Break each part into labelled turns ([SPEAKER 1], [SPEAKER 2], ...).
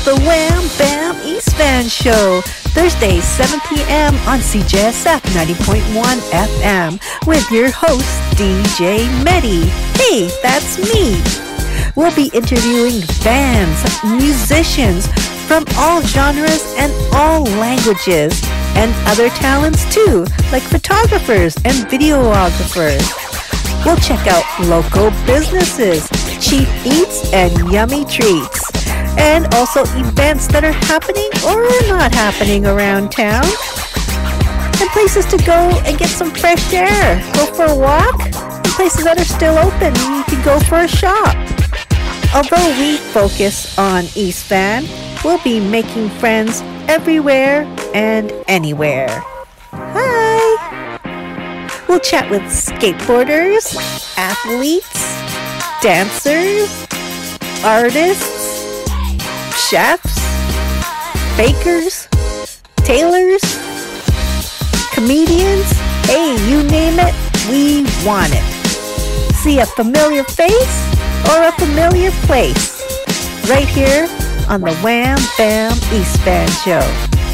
[SPEAKER 1] the Wham Bam East Van Show, Thursdays 7 p.m. on CJSF 90.1 FM with your host, DJ Medi. Hey, that's me. We'll be interviewing fans, musicians from all genres and all languages, and other talents too, like photographers and videographers. We'll check out local businesses, cheap eats, and yummy treats. And also events that are happening or not happening around town. And places to go and get some fresh air. Go for a walk. And places that are still open. You can go for a shop. Although we focus on East Van, we'll be making friends everywhere and anywhere. Hi! We'll chat with skateboarders, athletes, dancers, artists, chefs, bakers, tailors, comedians. Hey, you name it, we want it. See a familiar face or a familiar place right here on the Wham Bam East Van Show.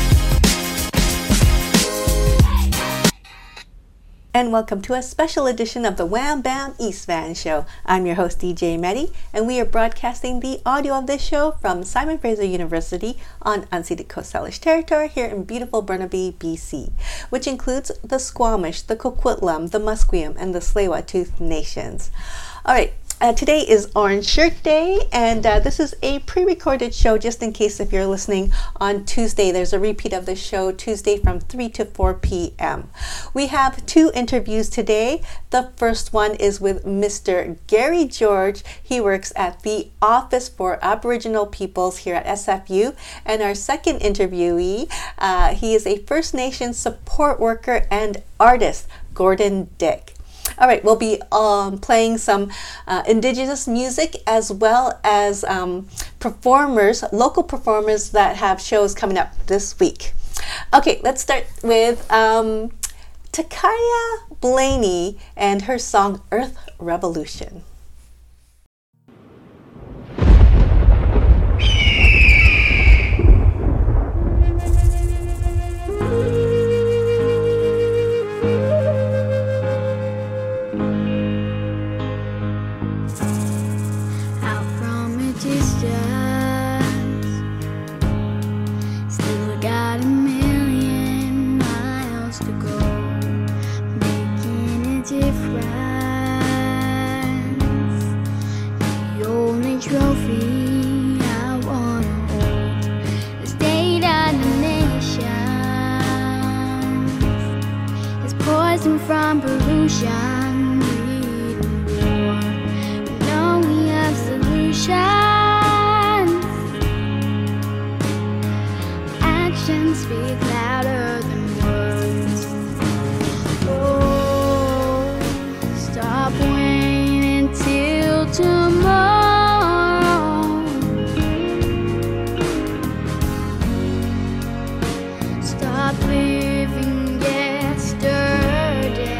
[SPEAKER 1] And welcome to a special edition of the Wham Bam East Van Show. I'm your host, DJ Medi, and we are broadcasting the audio of this show from Simon Fraser University on unceded Coast Salish territory here in beautiful Burnaby, BC, which includes the Squamish, the Coquitlam, the Musqueam, and the Tsleil-Waututh nations. All right. Today is Orange Shirt Day, and this is a pre-recorded show just in case if you're listening on Tuesday. There's a repeat of the show Tuesday from 3 to 4 p.m. We have two interviews today. The first one is with Mr. Gary George. He works at the Office for Aboriginal Peoples here at SFU. And our second interviewee, he is a First Nations support worker and artist, Gordon Dick. All right, we'll be playing some Indigenous music as well as performers, local performers that have shows coming up this week. Okay, let's start with Takaya Blaney and her song Earth Revolution.
[SPEAKER 2] From pollution, breeding war. We know we have solutions. Actions speak louder than words. Oh, stop waiting till tomorrow. Stop living yesterday.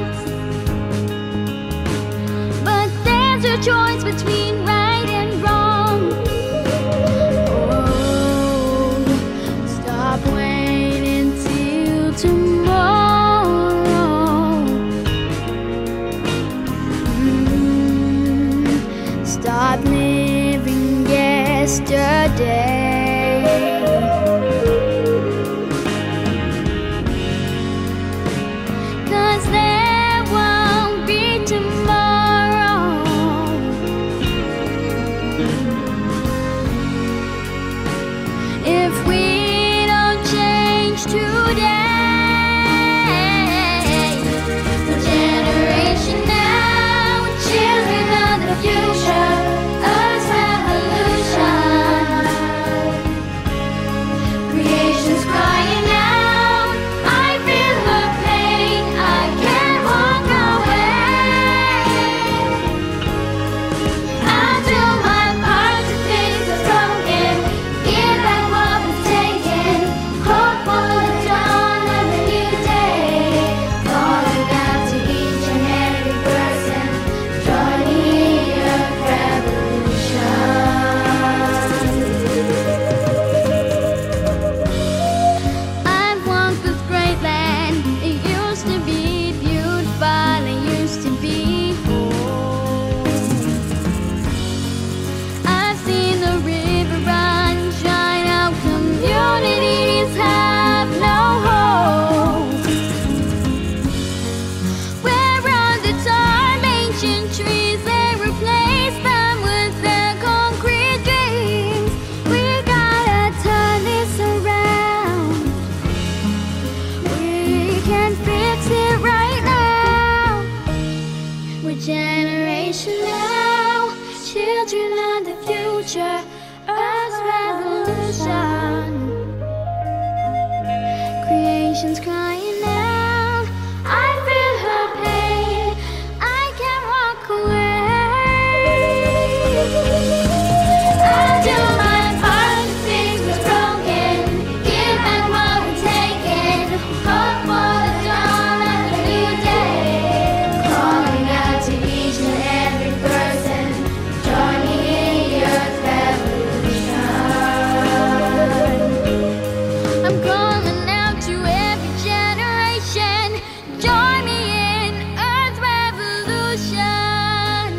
[SPEAKER 2] Choice between right and wrong. stop living yesterday. 'Cause there won't be tomorrow. If we don't change today. The generation now, children of the future, Earth's revolution. Creation's crying out, I feel her pain, I can't walk away. I'll do my part to fix what's broken, give back what was taken, hope for the dawn of a new day. Calling out to each and every person, join the Earth revolution. I've walked this great land. It used to be beautiful, it used to be home. I've seen the river run, shine out, communities have no hope. Where are the time ancient trees? They replace them with their concrete dreams. We gotta turn this around. We can fix it right now. We're generation now, children of the future, Earth's revolution. Creation's crying out, I feel her pain, I can't walk away. I'll do my part to fix what's broken, give back what we've taken, hope for the dawn of a new day. Calling out to each and every person, join the Earth revolution. I'm calling out to every generation, join me in Earth revolution.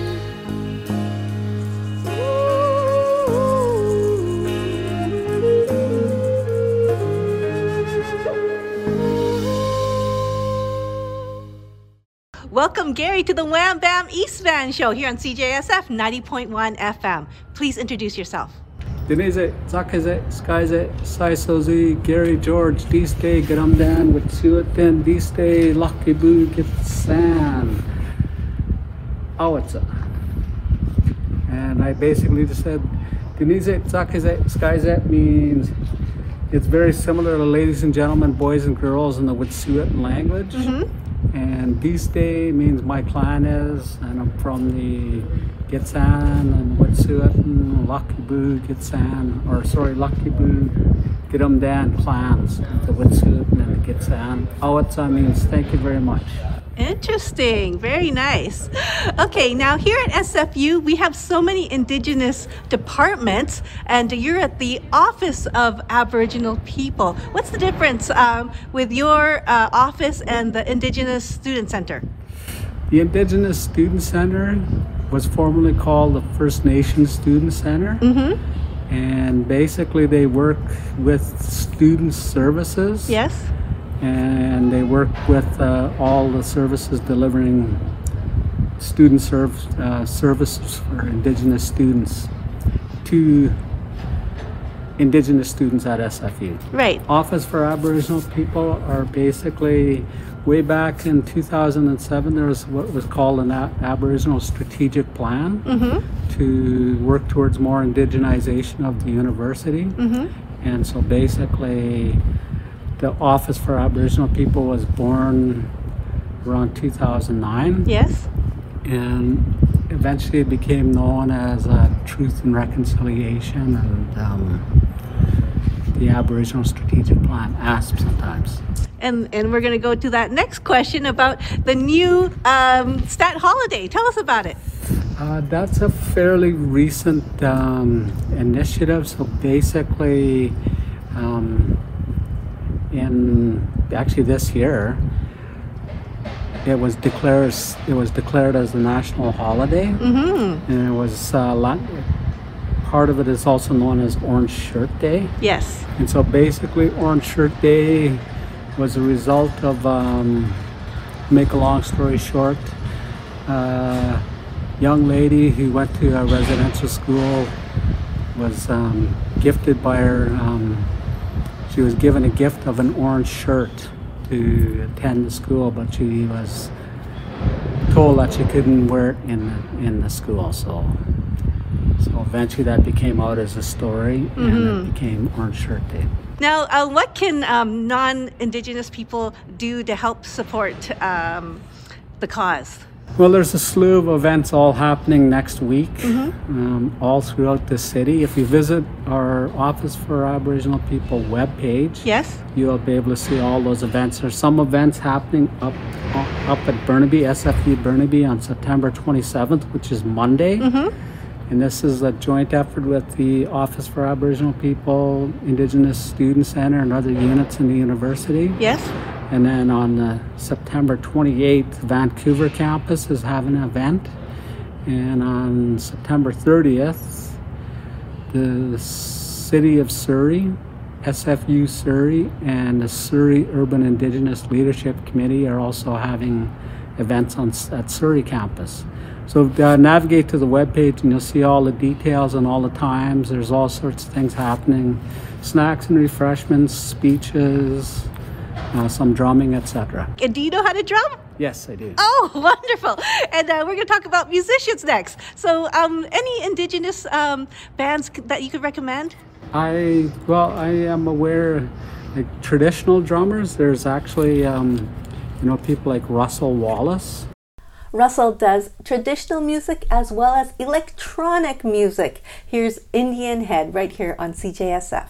[SPEAKER 1] Welcome, Gary, to the Wham Bam East Van Show here on CJSF 90.1 FM. Please introduce yourself.
[SPEAKER 3] Denise, Zakaze, Skyze, Saisozi, Gary George, Diste, Gramdan, Witsuatin, Diste, Lucky Boo, Gitsan, Awatsa. And I basically just said, Denise, Zakaze, Skyze means it's very similar to ladies and gentlemen, boys and girls in the Wet'suwet'en language. And Diste means my clan is, and I'm from the Gitsan and Wet'suwet'en, Lucky Boo, Gitsan, Lucky Boo, Gidamdan clans, the Wet'suwet'en and the Gitsan. Awatsa means thank you very much.
[SPEAKER 1] Interesting. Very nice. Okay, now here at SFU, we have so many Indigenous departments, and you're at the Office of Aboriginal People. What's the difference with your office and the Indigenous Student Center?
[SPEAKER 3] The Indigenous Student Center was formerly called the First Nations Student Center. And basically they work with student services.
[SPEAKER 1] Yes.
[SPEAKER 3] And they work with all the services delivering student services for Indigenous students to Indigenous students at SFU.
[SPEAKER 1] Right.
[SPEAKER 3] Office for Aboriginal People are basically, way back in 2007, there was what was called an Aboriginal Strategic Plan to work towards more indigenization of the university. And so basically, the Office for Aboriginal People was born around 2009.
[SPEAKER 1] Yes.
[SPEAKER 3] And eventually it became known as Truth and Reconciliation and the Aboriginal Strategic Plan, ASP sometimes.
[SPEAKER 1] And we're going to go to that next question about the new Stat Holiday. Tell us about it.
[SPEAKER 3] That's a fairly recent initiative. So basically, in actually this year, declared as a national holiday, and it was part of it is also known as Orange Shirt Day.
[SPEAKER 1] Yes.
[SPEAKER 3] And so basically, Orange Shirt Day was a result of, make a long story short, young lady who went to a residential school was gifted by her, she was given a gift of an orange shirt to attend the school, but she was told that she couldn't wear it in the school. So eventually that became out as a story, and it became Orange Shirt Day.
[SPEAKER 1] Now, what can non-Indigenous people do to help support the cause?
[SPEAKER 3] Well, there's a slew of events all happening next week, all throughout the city. If you visit our Office for Aboriginal People webpage,
[SPEAKER 1] Yes.
[SPEAKER 3] you'll be able to see all those events. There's some events happening up at Burnaby, SFU Burnaby, on September 27th, which is Monday. And this is a joint effort with the Office for Aboriginal People, Indigenous Student Center, and other units in the university.
[SPEAKER 1] Yes.
[SPEAKER 3] And then on September 28th, Vancouver campus is having an event. And on September 30th, the City of Surrey, SFU Surrey, and the Surrey Urban Indigenous Leadership Committee are also having events at Surrey campus. So navigate to the webpage and you'll see all the details and all the times. There's all sorts of things happening. Snacks and refreshments, speeches, some drumming, etc.
[SPEAKER 1] And do you know how to drum?
[SPEAKER 3] Yes, I do.
[SPEAKER 1] Oh, wonderful. And we're going to talk about musicians next. So any Indigenous bands that you could recommend?
[SPEAKER 3] I am aware, like traditional drummers, there's actually, people like Russell Wallace.
[SPEAKER 1] Russell does traditional music as well as electronic music. Here's Indian Head right here on CJSF.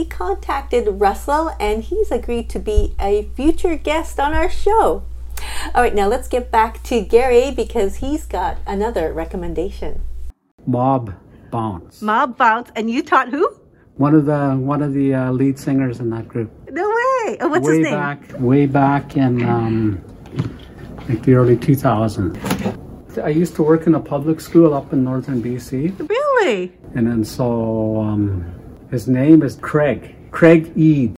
[SPEAKER 1] we contacted Russell, and he's agreed to be a future guest on our show. All right, now let's get back to Gary because he's got another recommendation.
[SPEAKER 3] Mob Bounce.
[SPEAKER 1] Mob Bounce, and you taught who?
[SPEAKER 3] One of the lead singers in that group.
[SPEAKER 1] No way. Oh, what's his name?
[SPEAKER 3] Way back in like the early 2000s. I used to work in a public school up in northern BC.
[SPEAKER 1] Really?
[SPEAKER 3] And then so his name is Craig Eade.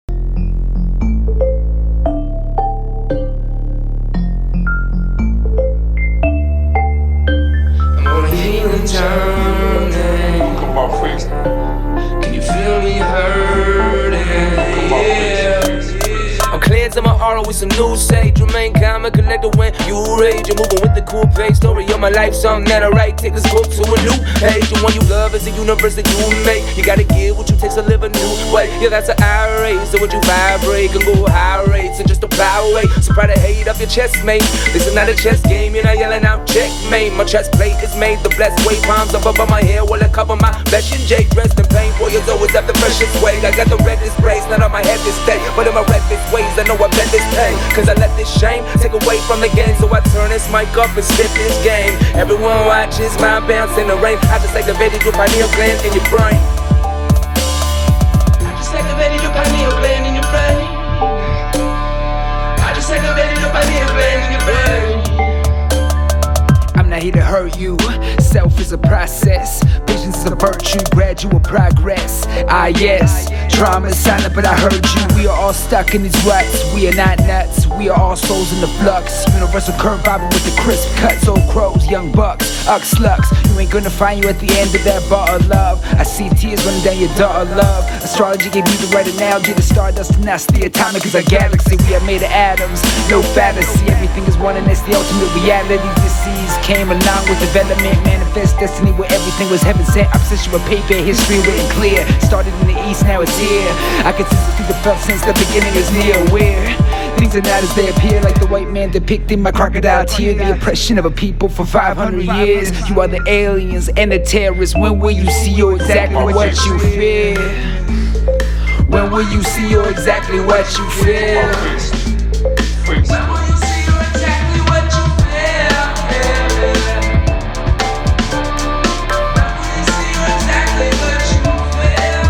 [SPEAKER 4] I'm on a healing journey. Come on, freeze. Can you feel me hurting? Yeah. I'm cleansing my aura with some new sage. Remain calm and collected when you rage. You're moving with the cool pace. Story of my life, something that I write. Take this book to a new page. The one you love is the universe that you make. You gotta give what you take to live a new way. Yeah, that's an irate. So would you vibrate? Can go high rates and just apply away. So proud to hate up your chest, mate. This is not a chess game. You're not yelling out checkmate. My chest plate is made. The blessed way. Palms up above my hair while I cover my flesh and jade. Rest in pain. Warriors always have the precious way. I got the reddest braids. Not on my head this day, but in my redest ways. I know I bet this pain. Cause I let this shame take away from the game. So I turn this mic up and spit this game. Everyone watches my bounce in the rain. I just activated your pineal gland in your brain. I just activated your pineal gland in your brain. I just activated your pineal gland in your brain. I'm not here to hurt you. Self is a process. Patience is a virtue. Gradual progress. Ah yes. Trauma is silent, but I heard you. We are all stuck in these ruts. We are not nuts. We are all souls in the flux. Universal curve vibing with the crisp cuts. Old crows, young bucks, slucks. You ain't gonna find you at the end of that bar of love. I see tears running down your daughter love. Astrology gave me the right analogy. The stardust and that's the atomic is our galaxy. We are made of atoms, no fantasy. Everything is one and it's the ultimate reality. Disease came along with development. Manifest destiny where everything was heaven sent. Obsession with paper, history written clear. Started in the east, now it's here. I can see the felt since the beginning is near. Where things are not as they appear, like the white man depicting my crocodile tear. The oppression of a people for 500 years. You are the aliens and the terrorists. When will you see or exactly what you fear? When will you see or exactly what you feel? When will you see or exactly what you feel? When will you see or exactly what you feel?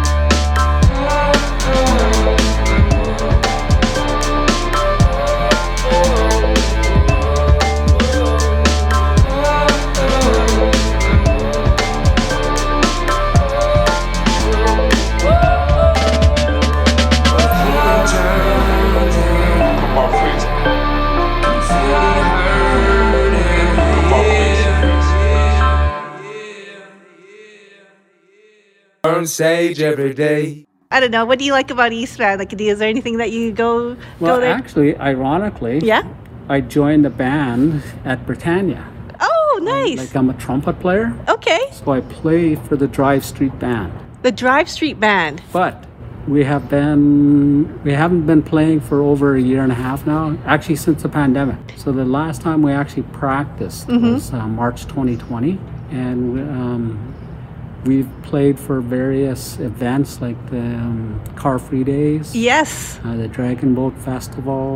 [SPEAKER 4] Burn sage every day.
[SPEAKER 1] I don't know. What do you like about East Van? Like, is there anything that you go there?
[SPEAKER 3] Actually, ironically,
[SPEAKER 1] Yeah?
[SPEAKER 3] I joined a band at Britannia.
[SPEAKER 1] Oh, nice.
[SPEAKER 3] Like I'm a trumpet player,
[SPEAKER 1] Okay.
[SPEAKER 3] so I play for the Drive Street Band.
[SPEAKER 1] The Drive Street Band.
[SPEAKER 3] But we haven't been playing for over a year and a half now, actually since the pandemic. So the last time we actually practiced was March 2020, and we've played for various events like the Car Free Days,
[SPEAKER 1] Yes.
[SPEAKER 3] the Dragon Boat Festival.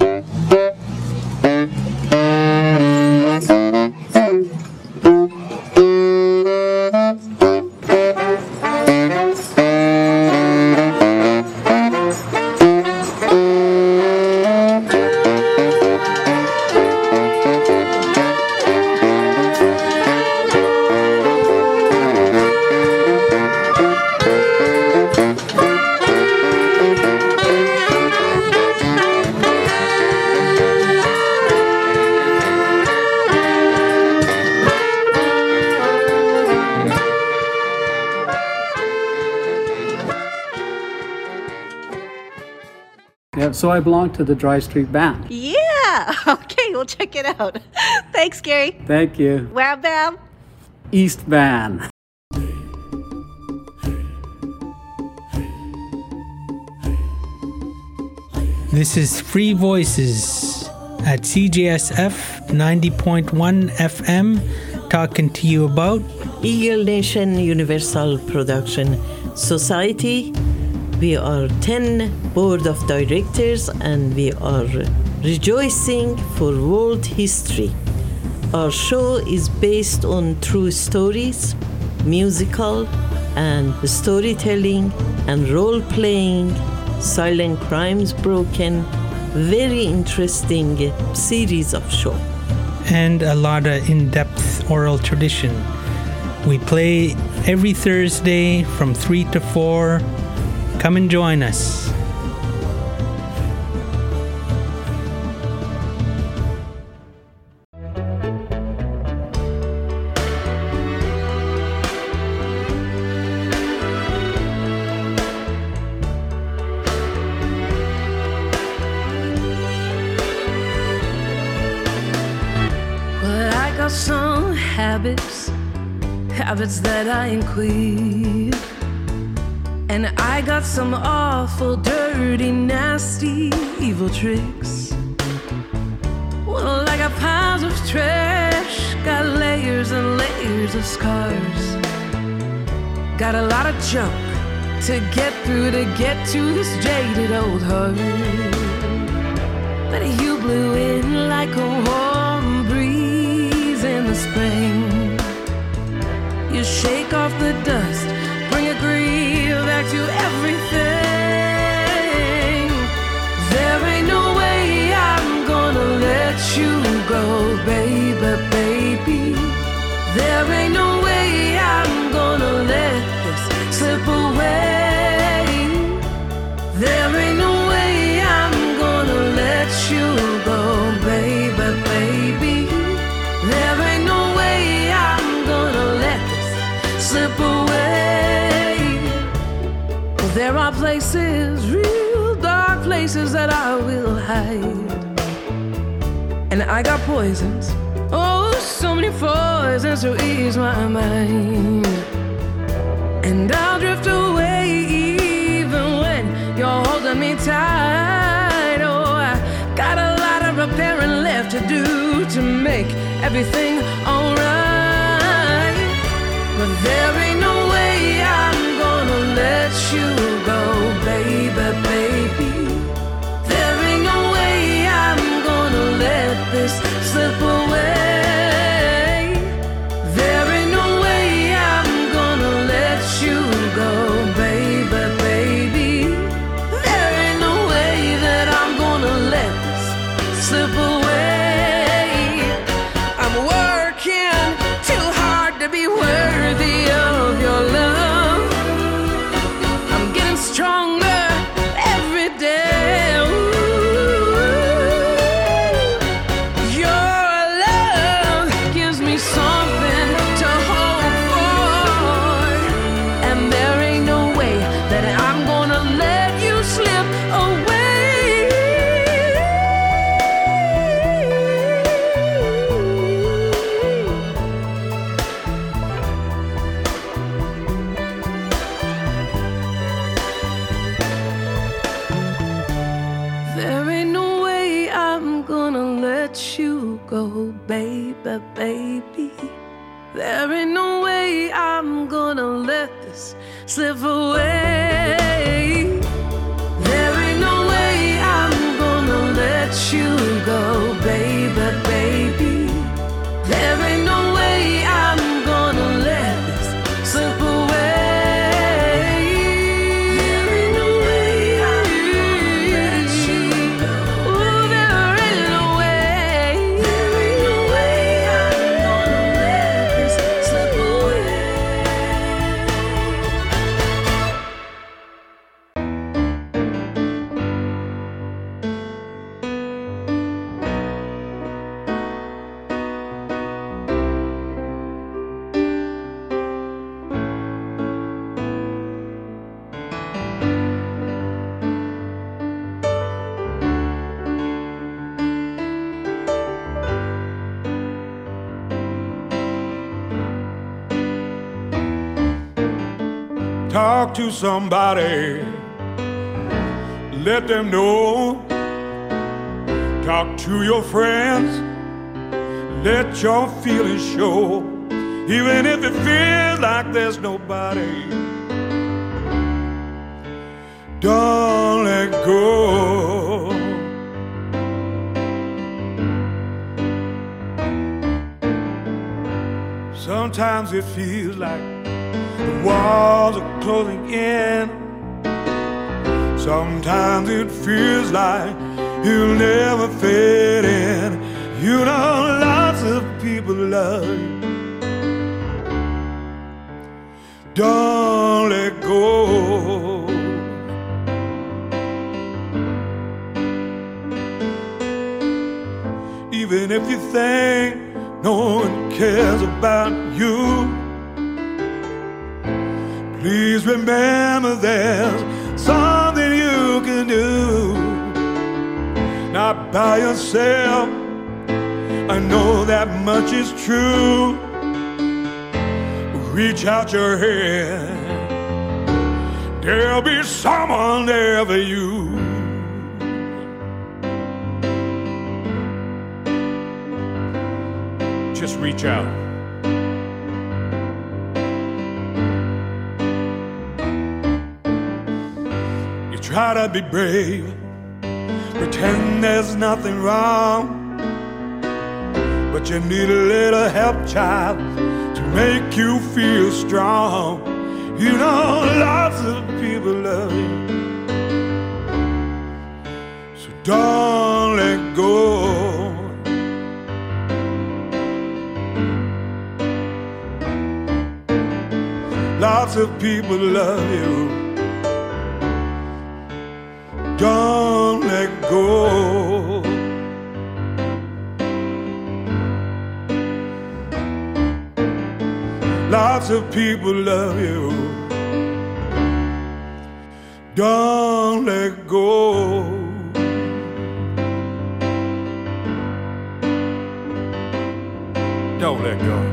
[SPEAKER 3] Yeah, so I belong to the Drive Street Band.
[SPEAKER 1] Yeah. Okay, we'll check it out. Thanks, Gary.
[SPEAKER 3] Thank you.
[SPEAKER 1] Wham bam.
[SPEAKER 3] East Van.
[SPEAKER 5] This is Free Voices at CJSF 90.1 FM, talking to you about
[SPEAKER 6] Eagle Nation Universal Production Society We are 10 board of directors and we are rejoicing for world history. Our show is based on true stories, musical and storytelling and role-playing, silent crimes broken, very interesting series of show.
[SPEAKER 5] And a lot of in-depth oral tradition. We play every Thursday from 3 to 4. Come and join us.
[SPEAKER 7] Some habits that I ain't quit. And I got some awful, dirty, nasty, evil tricks. Well, I got piles of trash, got layers and layers of scars. Got a lot of junk to get through to get to this jaded old heart. But you blew in like a warm breeze in the spring. You shake off the dust, bring a grief back to everything. There ain't no way I'm gonna let you go, baby, baby. There ain't no way I'm gonna let this slip away. There ain't no way I'm gonna let you go, baby, baby. There ain't no way I'm gonna let slip away. Well, there are places, real dark places that I will hide. And I got poisons, oh, so many poisons to ease my mind. And I'll drift away even when you're holding me tight. Oh, I got a lot of repairing left to do to make everything alright. But there ain't no way I'm gonna let you go, baby, baby. There ain't no way I'm gonna let this slip away. There ain't no way I'm gonna let you go, baby, baby. There ain't no way that I'm gonna let this slip away. I'm working too hard to be worthy of your love. I'm getting stronger every day. Ooh. Your love gives me something to hope for. And there ain't no way that I'm gonna let you slip away. There ain't no way I'm gonna let you go, baby, baby. There ain't no way I'm gonna let this slip away. There ain't no way I'm gonna let you go, baby, baby. There ain't no way I'm gonna let this slip away. There ain't no way I'm gonna let you go. Ooh, there ain't no way. There ain't no way I'm gonna let this slip away.
[SPEAKER 8] Talk to somebody, let them know. Talk to your friends, let your feelings show. Even if it feels like there's nobody, Don't let go. Sometimes it feels like the walls are closing in. Sometimes it feels like you'll never fit in. You know, lots of people love you. Don't let go. Even if you think no one cares about you, please remember there's something you can do. Not by yourself, I know that much is true. Reach out your hand, there'll be someone there for you. Just reach out. You try to be brave, pretend there's nothing wrong, but you need a little help, child, to make you feel strong. You know, lots of people love you, so don't let go. Lots of people love you. Don't let go. Lots of people love you. Don't let go. Don't let go.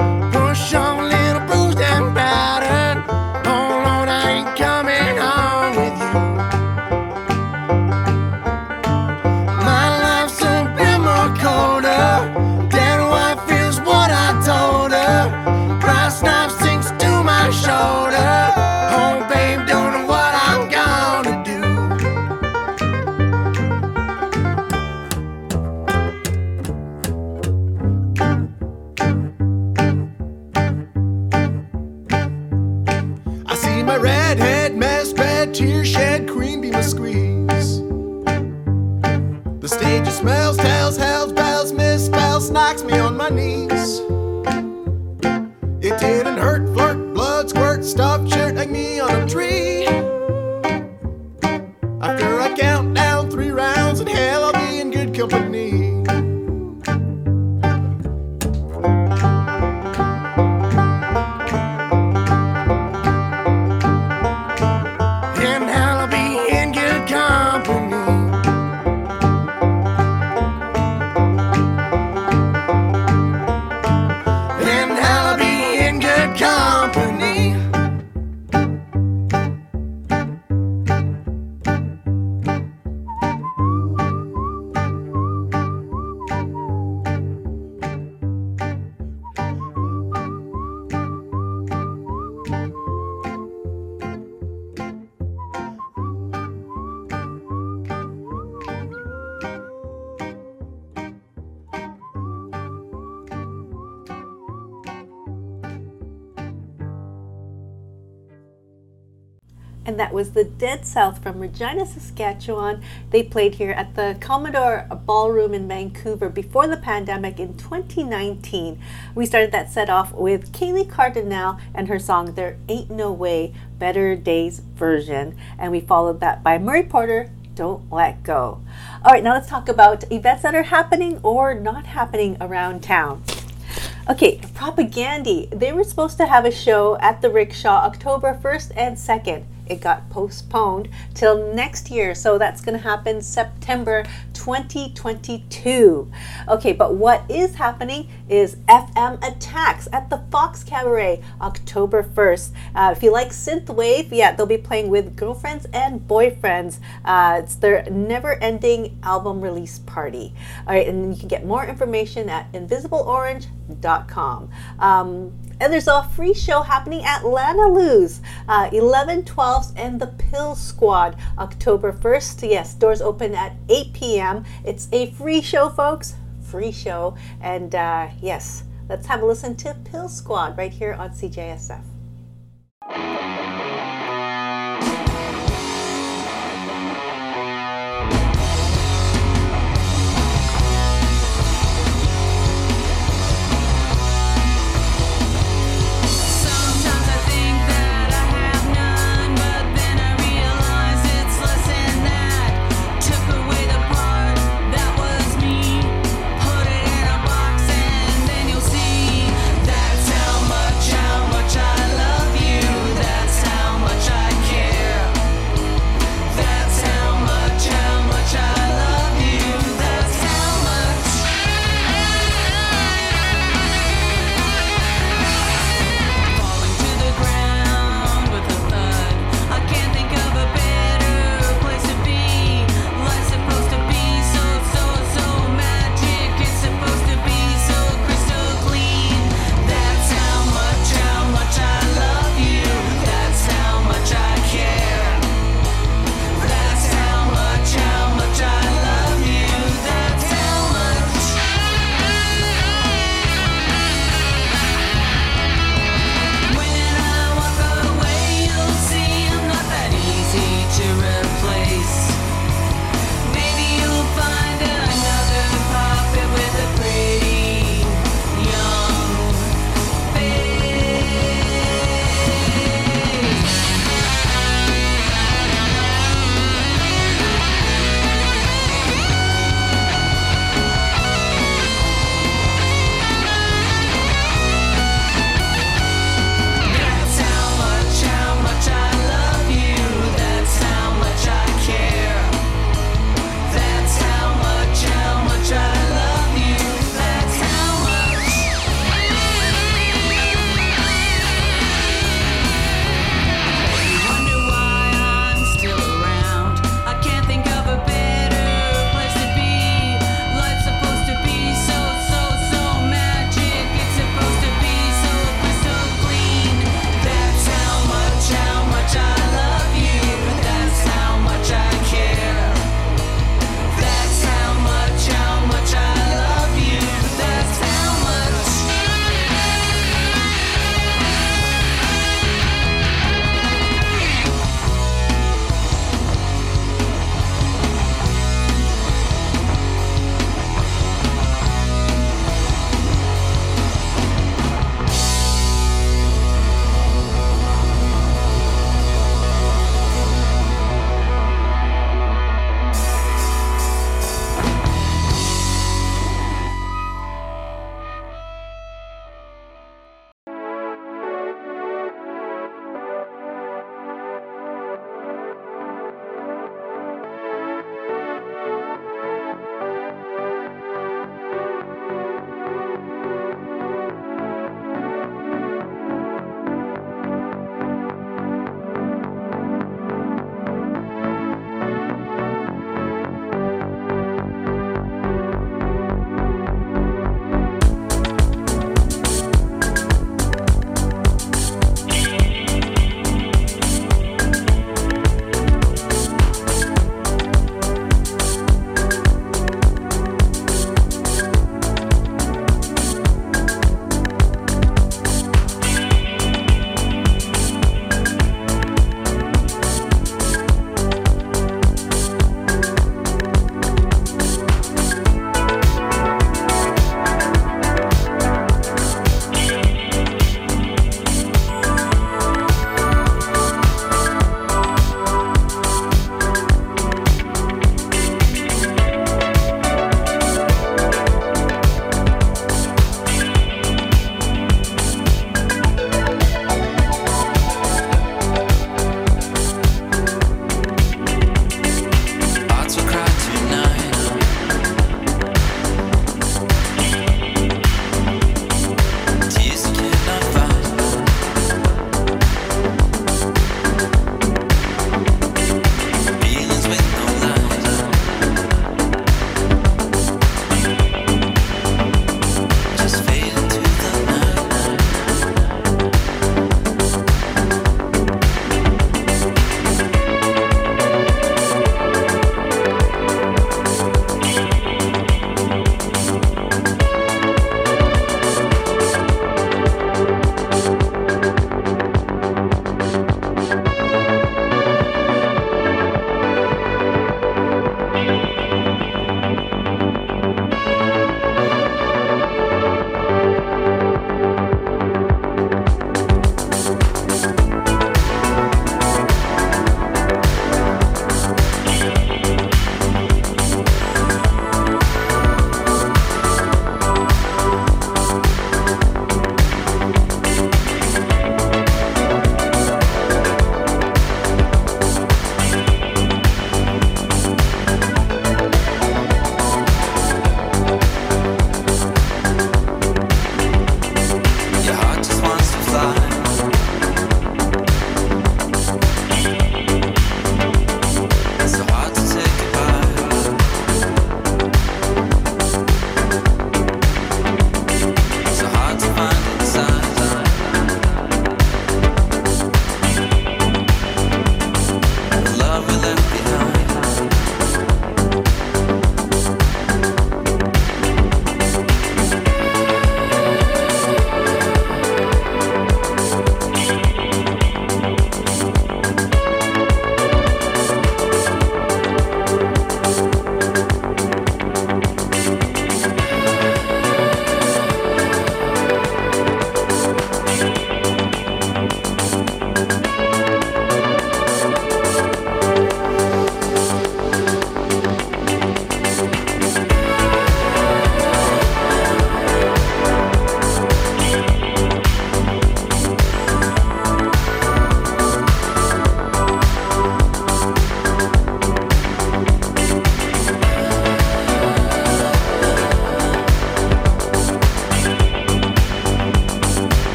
[SPEAKER 9] Push on a little bruised and battered. Oh Lord, I ain't coming home. be my redhead, mess red, tear shed, cream be my squeeze. The stage smells, tells, hells, bells, misspells, knocks me on my knees. It didn't hurt, flirt, blood, squirt, stuffed shirt like me on a tree. After I count down 3 rounds in hell, I'll be in good company. In hell, I'll be in good company. In hell, I'll be in good company.
[SPEAKER 1] And that was the Dead South from Regina, Saskatchewan. They played here at the Commodore Ballroom in Vancouver before the pandemic in 2019. We started that set off with Kaylee Cardinal and her song There Ain't No Way, Better Days version. And we followed that by Murray Porter, Don't Let Go. All right, now let's talk about events that are happening or not happening around town. Okay, Propagandy. They were supposed to have a show at the Rickshaw October 1st and 2nd. It got postponed till next year, so that's going to happen September 2022. Okay, but what is happening is FM Attacks at the Fox Cabaret October 1st. If you like synthwave, yeah, they'll be playing with Girlfriends and Boyfriends. It's their never-ending album release party. All right, and you can get more information at invisibleorange.com. And there's a free show happening at Lana Lou's, 11/12s and the Pill Squad, October 1st. Yes, doors open at 8 p.m. It's a free show, folks. Free show. And yes, let's have a listen to Pill Squad right here on CJSF.
[SPEAKER 7] That's how much I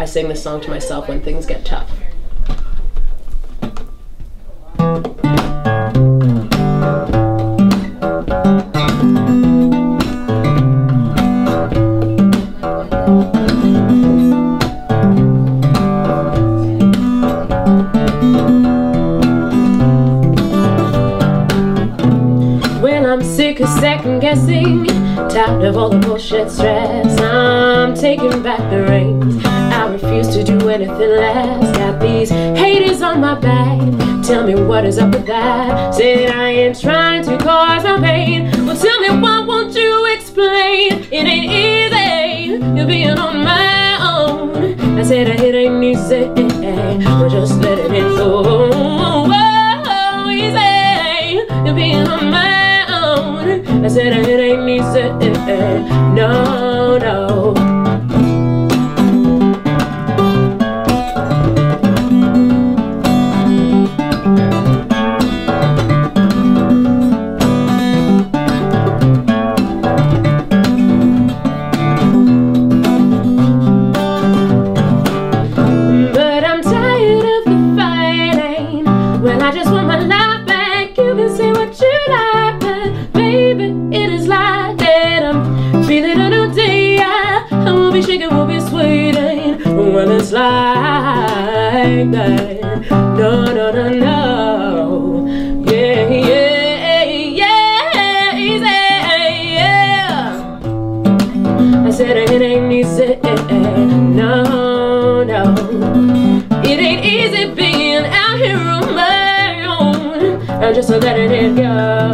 [SPEAKER 10] sing this song to myself when things get tough.
[SPEAKER 11] Sick of second guessing, tired of all the bullshit stress. I'm taking back the reins. I refuse to do anything less. Got these haters on my back. Tell me what is up with that. Said I ain't trying to cause no pain. Well, tell me why won't you explain? It ain't easy, you're being on my own. I said it ain't easy, but just letting it go. Whoa, easy, you're being on my own. I said it ain't easy, no, no. But I'm tired of the fighting. Well, I just want my life back. You can say what you like, but baby, it is like that. I'm feeling a new day. I won't be shaking, won't be swaying. Well, it's like that. No, no, no, no. Yeah, yeah, yeah, easy, yeah. I said it ain't easy. No, no. It ain't easy being out here on my own. I'm just letting it go.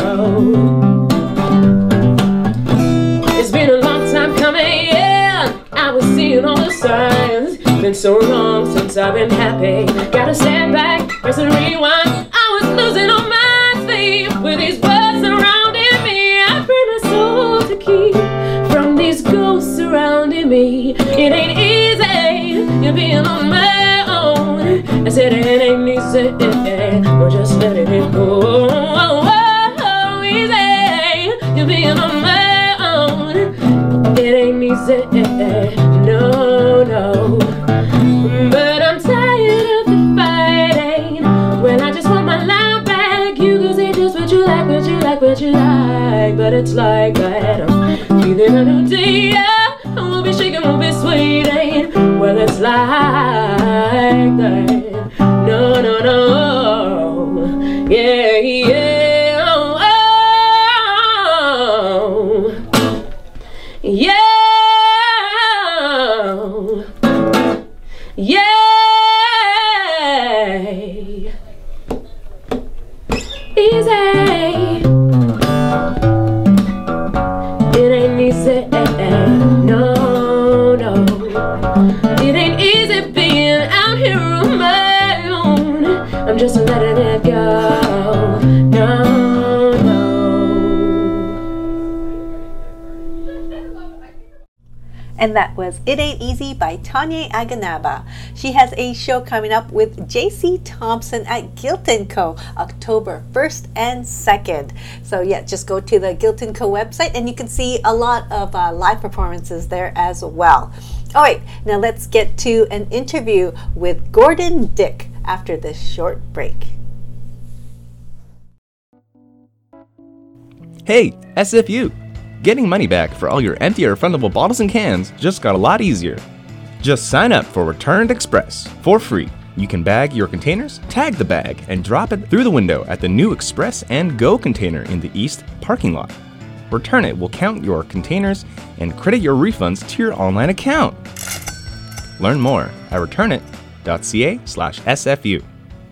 [SPEAKER 11] It's been a long time coming, yeah. I was seeing all the signs. Been so long since I've been happy. Gotta stand back, press and rewind. I was losing all my sleep with these birds surrounding me. I pray my soul to keep from these ghosts surrounding me. It ain't easy, you're being on my own. I said it ain't easy, but just letting it go. Oh, easy, you're being on my own. It ain't easy, no, no. But I'm tired of the fighting. Well, I just want my life back. You can say just what you like, what you like, what you like. But it's like that. I'm feeling a new day. I won't be shaking, won't be swaying. Well, it's like that. No, no, no. Yeah, yeah. Oh, oh. Yeah. Yeah. Easy. It ain't easy. No, no. It ain't easy being out here on my own. I'm just letting it go. No, no.
[SPEAKER 1] And that was It Ain't Easy by Tanya Aganaba. She has a show coming up with JC Thompson at Guilt & Co. October 1st and 2nd. So yeah, just go to the Guilt & Co. website and you can see a lot of live performances there as well. All right, now let's get to an interview with Gordon Dick after this short break.
[SPEAKER 12] Hey, SFU! Getting money back for all your empty or refundable bottles and cans just got a lot easier. Just sign up for Returned Express for free. You can bag your containers, tag the bag, and drop it through the window at the new Express and Go container in the East parking lot. Return It will count your containers and credit your refunds to your online account. Learn more at returnit.ca/SFU.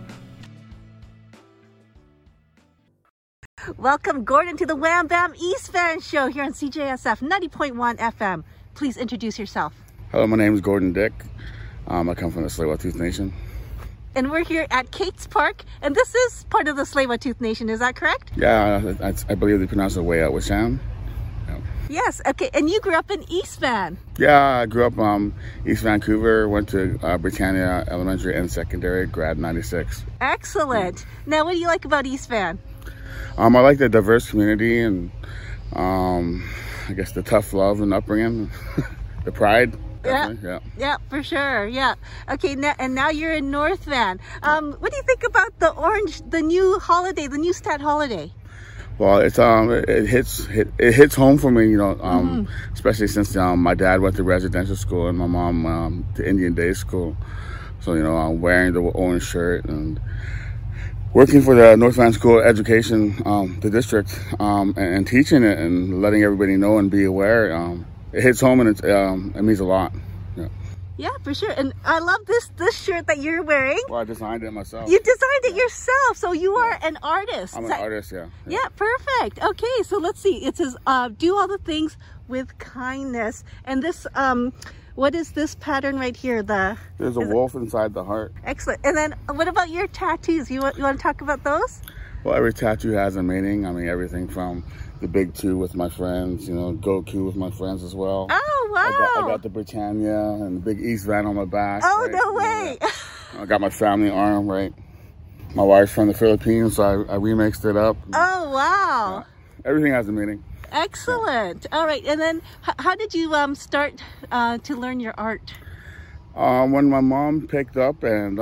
[SPEAKER 1] Welcome, Gordon, to the Wham Bam East Van Show here on CJSF 90.1 FM. Please introduce yourself.
[SPEAKER 13] Hello, my name is Gordon Dick. I come from the Tsleil-Waututh Nation.
[SPEAKER 1] And we're here at Kate's Park, and this is part of the Tsleil-Waututh Nation, is that correct?
[SPEAKER 13] Yeah, I believe they pronounce it way out with Sam. Yeah.
[SPEAKER 1] Yes, okay, and you grew up in East Van.
[SPEAKER 13] Yeah, I grew up East Vancouver, went to Britannia Elementary and Secondary, grad 96.
[SPEAKER 1] Excellent. Now, what do you like about East Van?
[SPEAKER 13] I like the diverse community and I guess the tough love and upbringing, the pride. definitely.
[SPEAKER 1] Yeah, for sure. Yeah. Okay, now you're in North Van. What do you think about the new holiday, the new Stat holiday?
[SPEAKER 13] Well, it hits home for me, especially since my dad went to residential school and my mom to Indian day school. So I'm wearing the orange shirt and working for the North Van School of Education, the district, and teaching it and letting everybody know and be aware. It hits home and it means a lot.
[SPEAKER 1] Yeah, for sure. And I love this shirt that you're wearing.
[SPEAKER 13] Well, I designed it myself.
[SPEAKER 1] You designed it yourself, so you are an artist.
[SPEAKER 13] I'm an artist, yeah.
[SPEAKER 1] Yeah, perfect. Okay, so let's see. It says, do all the things with kindness. And this, what is this pattern right here?
[SPEAKER 13] There's a wolf inside the heart.
[SPEAKER 1] Excellent. And then what about your tattoos? You want to talk about those?
[SPEAKER 13] Well, every tattoo has a meaning. I mean, everything from the big two with my friends, Goku with my friends as well.
[SPEAKER 1] Oh, wow.
[SPEAKER 13] I got the Britannia and the big East Van on my back.
[SPEAKER 1] Oh,
[SPEAKER 13] right?
[SPEAKER 1] no way.
[SPEAKER 13] I got my family arm, right? My wife's from the Philippines, so I remixed it up.
[SPEAKER 1] Oh, wow.
[SPEAKER 13] Everything has a meaning.
[SPEAKER 1] Excellent. All right. And then how did you start to learn your art?
[SPEAKER 13] When my mom picked up and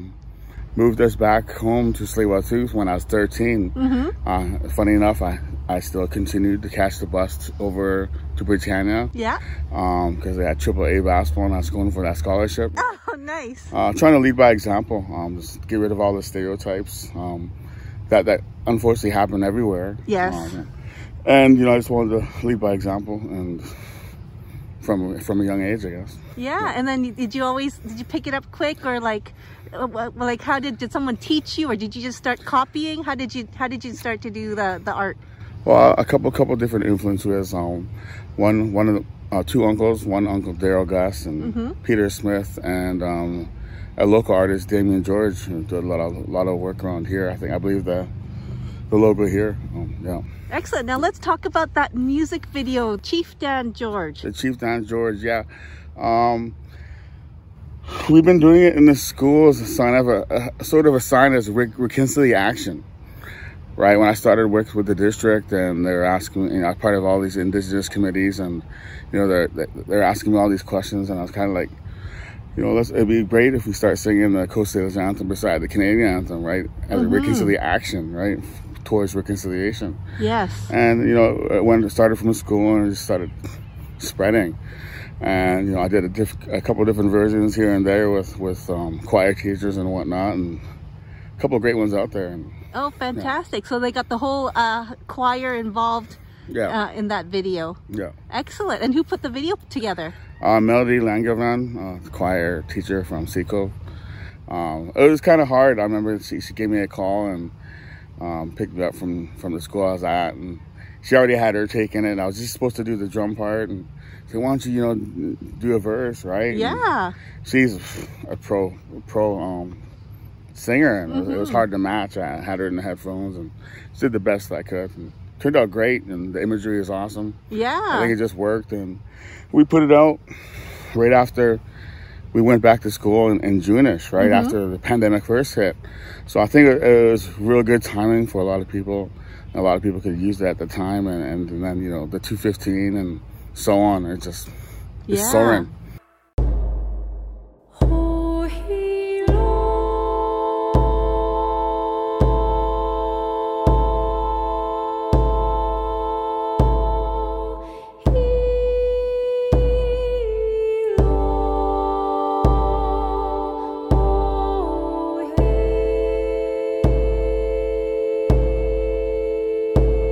[SPEAKER 13] moved us back home to Tsleil-Waututh when I was 13. Funny enough, I still continued to catch the bus over to Britannia.
[SPEAKER 1] Yeah.
[SPEAKER 13] Because they had AAA basketball and I was going for that scholarship.
[SPEAKER 1] Oh, nice.
[SPEAKER 13] Trying to lead by example. Just get rid of all the stereotypes that unfortunately happen everywhere.
[SPEAKER 1] Yes.
[SPEAKER 13] And I just wanted to lead by example and from a young age, I guess.
[SPEAKER 1] Yeah. And then did you pick it up quick, or like how did someone teach you, or did you just start copying? How did you start to do the art?
[SPEAKER 13] Well, a couple different influences. One of two uncles, one uncle Daryl Gus and Peter Smith, and a local artist Damien George, who did a lot of work around here. I believe the logo here. Yeah.
[SPEAKER 1] Excellent. Now let's talk about that music video, Chief Dan George.
[SPEAKER 13] The Chief Dan George, yeah. We've been doing it in the school as a sign of a sort of a sign as reconciliation. Right, when I started working with the district, and they're asking me, part of all these indigenous committees, and they're asking me all these questions, and I was kind of like, it'd be great if we start singing the Coast Salish anthem beside the Canadian anthem, right, as a reconciliation, right, towards reconciliation.
[SPEAKER 1] Yes.
[SPEAKER 13] And when it started from the school and it just started spreading, and I did a couple of different versions here and there with choir teachers and whatnot, and a couple of great ones out there. And,
[SPEAKER 1] oh, fantastic. So they got the whole choir involved in that video.
[SPEAKER 13] Yeah.
[SPEAKER 1] Excellent. And who put the video together?
[SPEAKER 13] Melody Langervan, choir teacher from Seco. It was kind of hard. I remember she gave me a call and picked me up from the school I was at. And she already had her take in it. I was just supposed to do the drum part. And said, why don't you, do a verse, right?
[SPEAKER 1] Yeah.
[SPEAKER 13] And she's a pro singer, and it was hard to match. I had her in the headphones and did the best I could. And turned out great, and the imagery is awesome.
[SPEAKER 1] Yeah.
[SPEAKER 13] I think it just worked, and we put it out right after we went back to school in June-ish, right after the pandemic first hit. So I think it was real good timing for a lot of people. A lot of people could use that at the time, and then the 215 and so on. It's just it's soaring.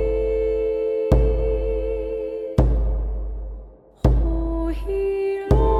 [SPEAKER 2] Oh,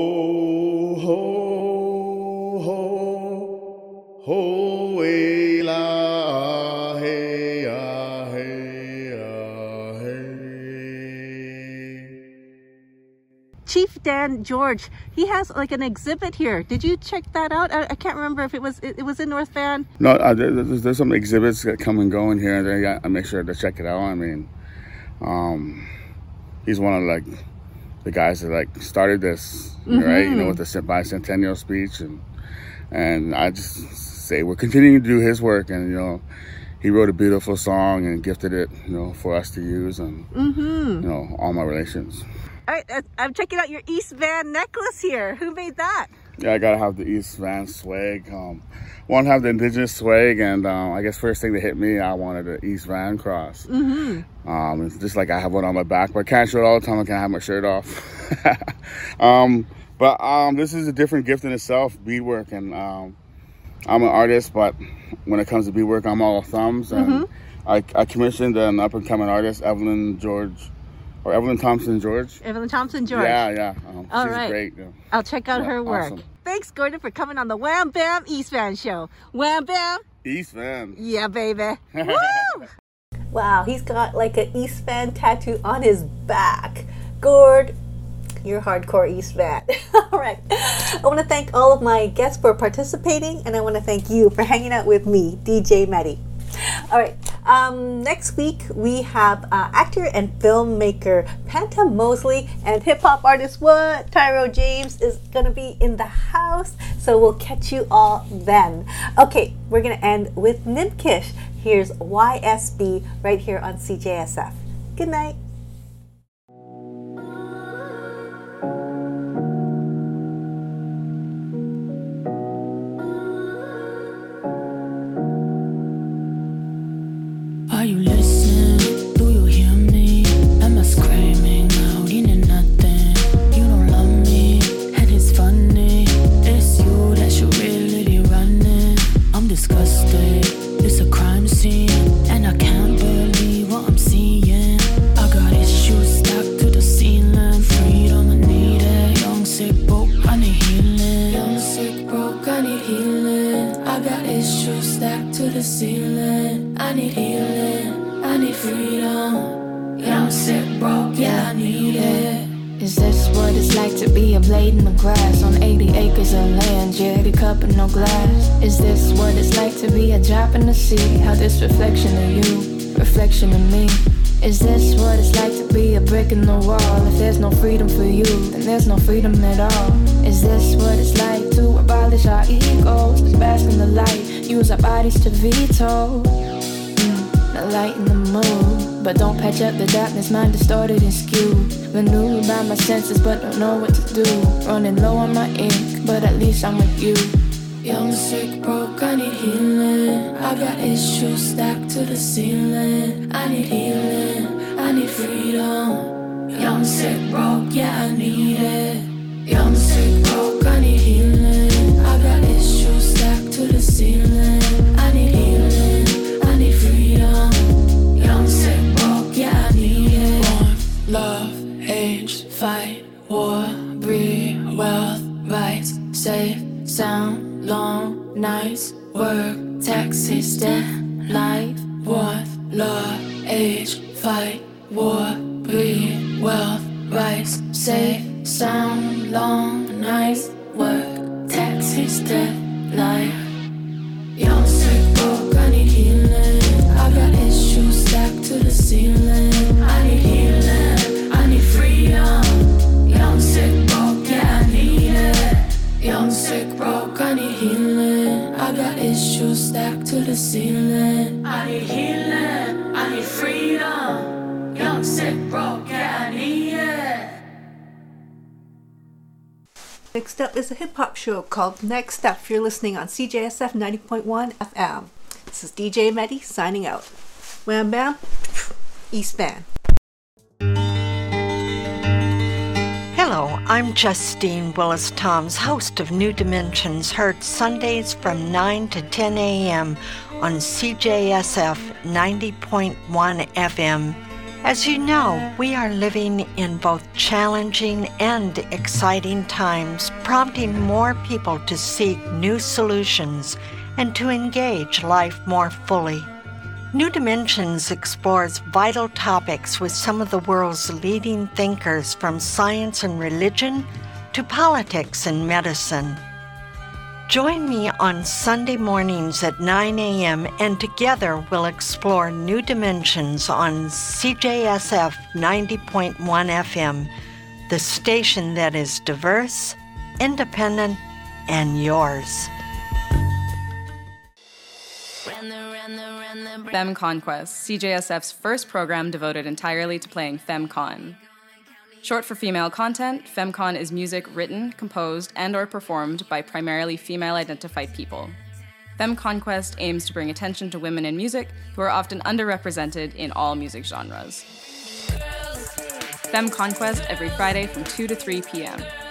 [SPEAKER 13] ho, ho, ho, hey, la, hey, ah, hey, ah, hey.
[SPEAKER 1] Chief Dan George, he has like an exhibit here. Did you check that out? I can't remember if it was in North Van.
[SPEAKER 13] No, there's some exhibits that come and go in here, and I make sure to check it out. I mean, he's one of like the guys that like started this, right? You know, with the bicentennial speech, and I just say we're continuing to do his work, and you know, he wrote a beautiful song and gifted it, you know, for us to use, and you know, all my relations.
[SPEAKER 1] All right, I'm checking out your East Van necklace here. Who made that?
[SPEAKER 13] Yeah, I gotta have the East Van swag. Want to have the indigenous swag, and I guess first thing that hit me, I wanted the East Van cross. It's just like I have one on my back, but I can't show it all the time. I can't have my shirt off. But this is a different gift in itself, beadwork, and I'm an artist, but when it comes to beadwork, I'm all thumbs. And I commissioned an up-and-coming artist, Evelyn Thompson George.
[SPEAKER 1] Evelyn Thompson George.
[SPEAKER 13] Yeah.
[SPEAKER 1] All
[SPEAKER 13] she's
[SPEAKER 1] right.
[SPEAKER 13] great. Yeah.
[SPEAKER 1] I'll check out her work.
[SPEAKER 13] Awesome.
[SPEAKER 1] Thanks, Gordon, for coming on the Wham Bam East Van show. Wham Bam.
[SPEAKER 13] East Van.
[SPEAKER 1] Yeah, baby. Woo! Wow, he's got like an East Van tattoo on his back. Gord, you're hardcore East Van. All right. I want to thank all of my guests for participating, and I want to thank you for hanging out with me, DJ Medi. All right. Next week we have actor and filmmaker Panta Mosley and hip-hop artist Tyro James is going to be in the house. So we'll catch you all then. Okay, we're going to end with Nimkish. Here's YSB right here on CJSF. Good night.
[SPEAKER 14] Are you listening? Do you hear me? Am I screaming out into nothing? You don't love me, and it's funny. It's you that should really be running. I'm disgusted, it's a crime scene, and I can't believe what I'm seeing. I got issues stuck to the ceiling. Freedom, I need it. Young, sick, broke, I need healing. Young, sick, broke, I need healing. I got issues stacked to the ceiling. I need healing, I need freedom. Young, sick, broke, yeah, I need it.
[SPEAKER 15] Is this what it's like to be a blade in the grass on 80 acres of land, Jerry cup and no glass? Is this what it's like to be a drop in the sea? How this reflection of you, reflection of me? Is this what it's like to be a brick in the wall? If there's no freedom for you, then there's no freedom at all. Is this what it's like to abolish our egos? Bask in the light, use our bodies to veto the light in the moon, but don't patch up the darkness, mind distorted and skewed. Renewed by my senses, but don't know what to do. Running low on my ink, but at least I'm with you.
[SPEAKER 14] Young, sick, broke, I need healing. I got issues stacked to the ceiling. I need healing, I need freedom. Young, sick, broke, yeah, I need it. Young, sick, broke, I need healing. I got issues stacked to the ceiling. I need healing, I need freedom. Young, sick, broke, yeah, I need it. Born, love, age, fight, war, breed, wealth, rights, safe, sound, long nights, work, taxes, death, life, worth, love, age, fight, war, breed, wealth, rights, safe, sound, long nights, work, taxes, death, life. Young, sick, broke, I need healing. I got issues stacked to the ceiling. I need healing, I need freedom. Young, sick, broke, yeah, I need it. Young, sick, broke, I need healing. I got issues stacked to the ceiling. I need healing, I need freedom. Young, sick, broke, yeah, I need it.
[SPEAKER 1] Next up is a hip-hop show called Next Up. You're listening on CJSF 90.1 FM. This is DJ Medi signing out. Wham Bam, East Van.
[SPEAKER 16] Hello, I'm Justine Willis-Toms, host of New Dimensions, heard Sundays from 9 to 10 a.m. on CJSF 90.1 FM. As you know, we are living in both challenging and exciting times, prompting more people to seek new solutions and to engage life more fully. New Dimensions explores vital topics with some of the world's leading thinkers, from science and religion to politics and medicine. Join me on Sunday mornings at 9 a.m. and together we'll explore New Dimensions on CJSF 90.1 FM, the station that is diverse, independent, and yours.
[SPEAKER 17] Femme Conquest, CJSF's first program devoted entirely to playing FemCon. Short for female content, FemCon is music written, composed, and/or performed by primarily female-identified people. Femme Conquest aims to bring attention to women in music who are often underrepresented in all music genres. Femme Conquest every Friday from 2 to 3 p.m.